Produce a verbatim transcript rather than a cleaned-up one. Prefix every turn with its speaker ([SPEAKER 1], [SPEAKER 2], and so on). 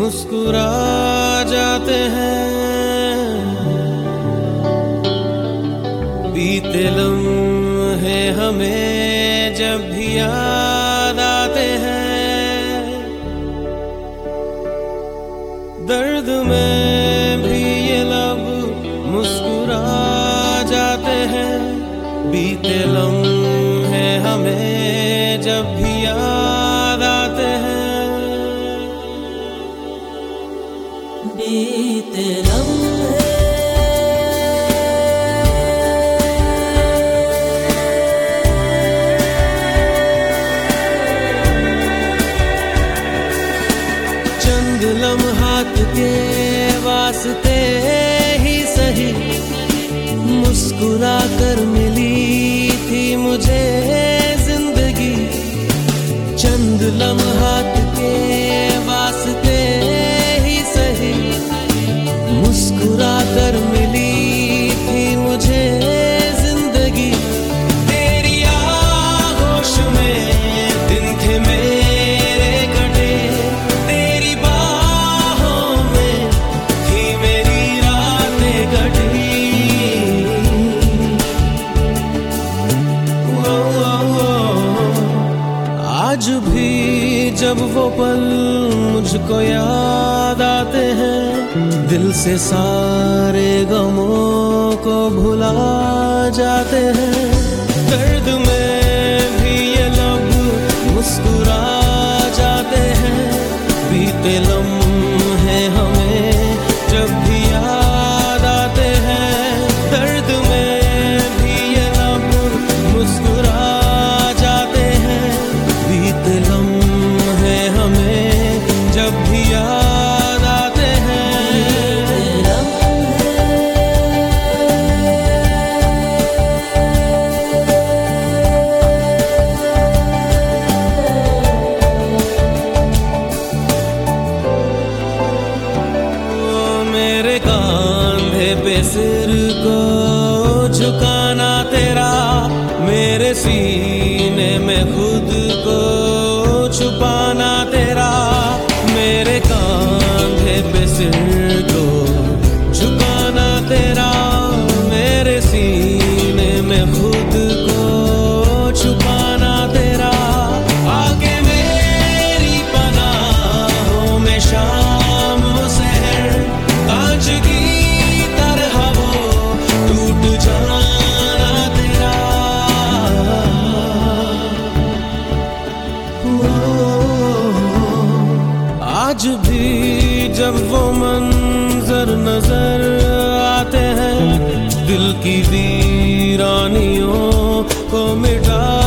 [SPEAKER 1] मुस्कुरा जाते हैं। बीते लम्हे हमें जब भी याद आते हैं, दर्द में भी ये लब मुस्कुरा जाते हैं। बीते लम्हे हमें जब भी याद आते हैं,
[SPEAKER 2] बीते लम्हे
[SPEAKER 1] चंद लम्हात के वास्ते ही सही मुस्कुरा कर मिली थी मुझे जिंदगी। चंद लम्हात के वास्ते ही सही मुस्कुरा कर मिली थी मुझे जिंदगी। तेरी आगोश में दिन थे मेरे कटे, तेरी बाहों में थी मेरी रातें कटी। ओ, ओ, ओ, आज भी जब वो पल मुझको याद आते हैं, दिल से सारे गमों को भुला जाते हैं। दर्द में भी ये लब मुस्कुरा जाते हैं। बीते लम्हे हमें जब भी याद आते हैं, दर्द में भी ये लब मुस्कुरा जाते हैं। बीते लम्हे हमें जब भी याद आते हैं। मेरे कांधे पे सिर को झुकाना तेरा, मेरे सीने में खुद को छुपाना तेरा। मेरे कांधे पे सिर को झुकाना तेरा, मेरे सीने में खुद को छुपाना तेरा। आके मेरी पनाहों में शाम शहर कांच की तरह वो टूट जाना तेरा। आज भी जब वो मंजर नजर आते हैं, दिल की वीरानियों को मिटा